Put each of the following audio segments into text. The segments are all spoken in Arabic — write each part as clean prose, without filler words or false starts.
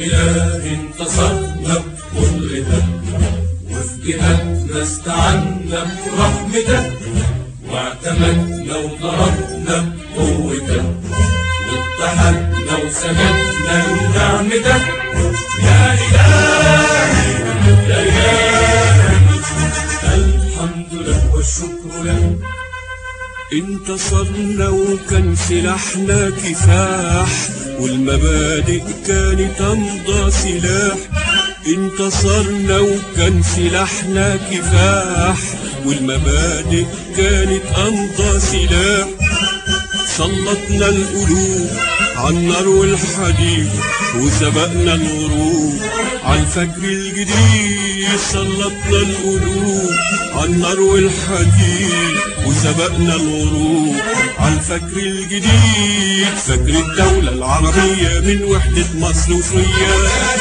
إله انتصرنا بقدرتك، وفي جهادنا استعنا برحمتك، واعتمدنا وضربنا بقوتك، واتحدنا وسجدنا لنعمتك. يا إلهي يا إلهي الحمد لك والشكر لك. انتصرنا وكان سلاحنا كفاح، والمبادئ كانت امضى سلاح. انتصرنا وكان سلاحنا كفاح، والمبادئ كانت امضى سلاح. سلطنا القلوب عالنار والحديد، وسبقنا الغروب عالفجر الجديد. سلطنا القلوب عالنار والحديد، وسبقنا الغروب عالفجر الجديد. فجر الدولة العربية من وحدة مصر وسوريا.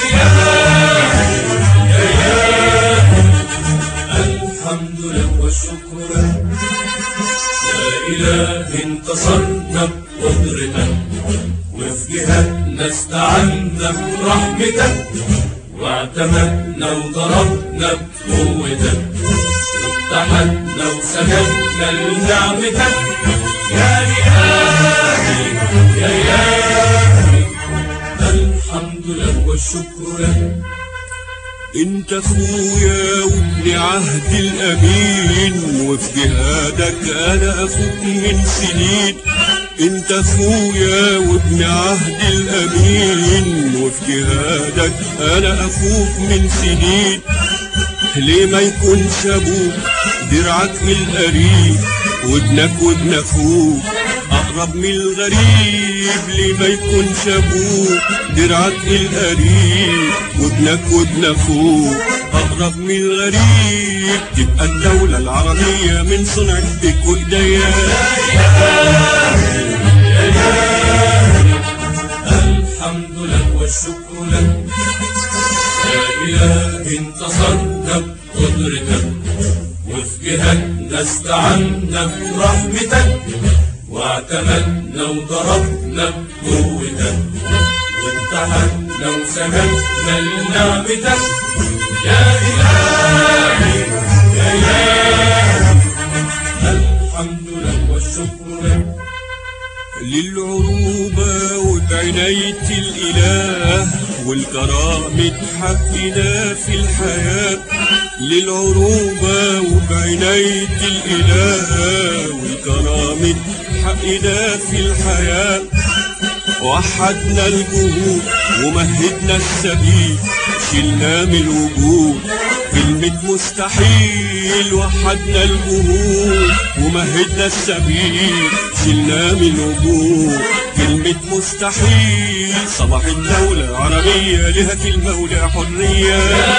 الحمد لله والشكر لك. يا إله انتصرنا بقدرتك، وفي جهادنا استعنا برحمتك، واعتمدنا وضربنا بقوتك، واتحدنا وسجدنا لنعمتك. يا إلهي يا إلهي الحمد لله والشكر لك. انت اخويا وابن عهد الامين، وفي جهادك انا اخوك من سنين. انت اخويا وابن عهد الامين، وفي جهادك انا اخوك من سنين. ليه ما يكونش ابوك درعك القريب، وابنك وابن اخوك اقرب من الغريب. ليه ما يكونش ابوك درعك القريب، وابنك وابن اخوك اقرب من الغريب. تبقى الدولة العربية من صنع ايديك وايديا. الحمد لك والشكر لك. يا إله انتصرنا بقدرتك، وفي جهادنا استعنا برحمتك، واعتمدنا وضربنا بقوتك، واتحدنا وسجدنا لنعمتك. يا إلهي يا إلهي الحمد لك والشكر لك. للعروبة وبعناية الإله، والكرامة حقنا في الحياة. للعروبة وبعناية الإله، والكرامة حقنا في الحياة. وحدنا الجهود ومهدنا السبيل، شلنا من الوجود كلمة مستحيل. وحدنا الجهود ومهدنا السبيل، شلنا من الوجود كلمة مستحيل. صباح الدولة العربية لها كلمة ولها حرية.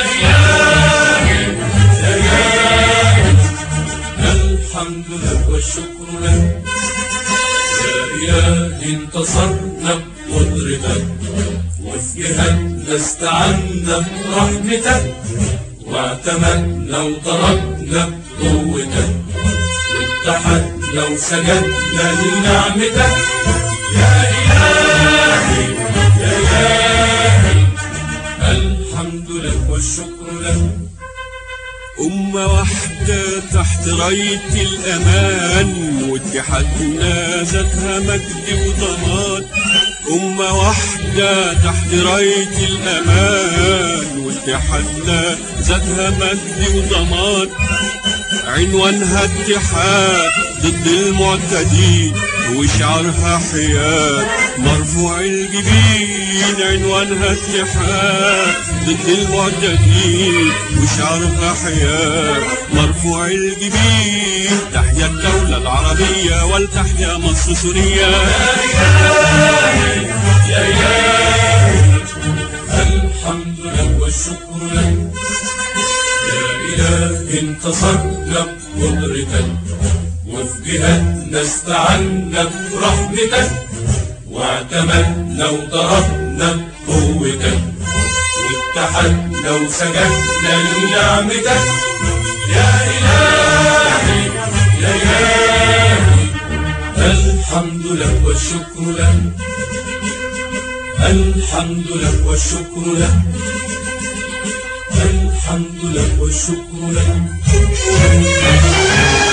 الحمد لله والشكر لك. يا إله انتصرنا بقدرتك، وفي جهادنا استعنا برحمتك، واعتمدنا وضربنا بقوتك، واتحدنا وسجدنا لنعمتك. يا إلهي يا إلهي الحمد لك والشكر لك. أمة واحدة تحت راية الأمان، واتحادنا ذاتها مجد وضمان. أمة واحدة تحت راية الأمان، واتحادنا ذاتها مجد وضمان. عنوانها اتحاد ضد المعتدين، وشعارها حياد مرفوع الجبين. عنوانها اتحاد ضد المعتدين، وشعارها حياد مرفوع الجبين. تحيا الدولة العربية ولتحيا مصر سوريا. يا إلهي الحمد لله والشكر لك. يا إله انتصرنا بقدرتك، وفي جهادنا استعنا برحمتك، واعتمدنا وضربنا بقوتك، واتحدنا وسجدنا لنعمتك. يا إلهي يا إلهي الحمد لك والشكر لك. الحمد لك والشكر لك، الحمد لك والشكر لك.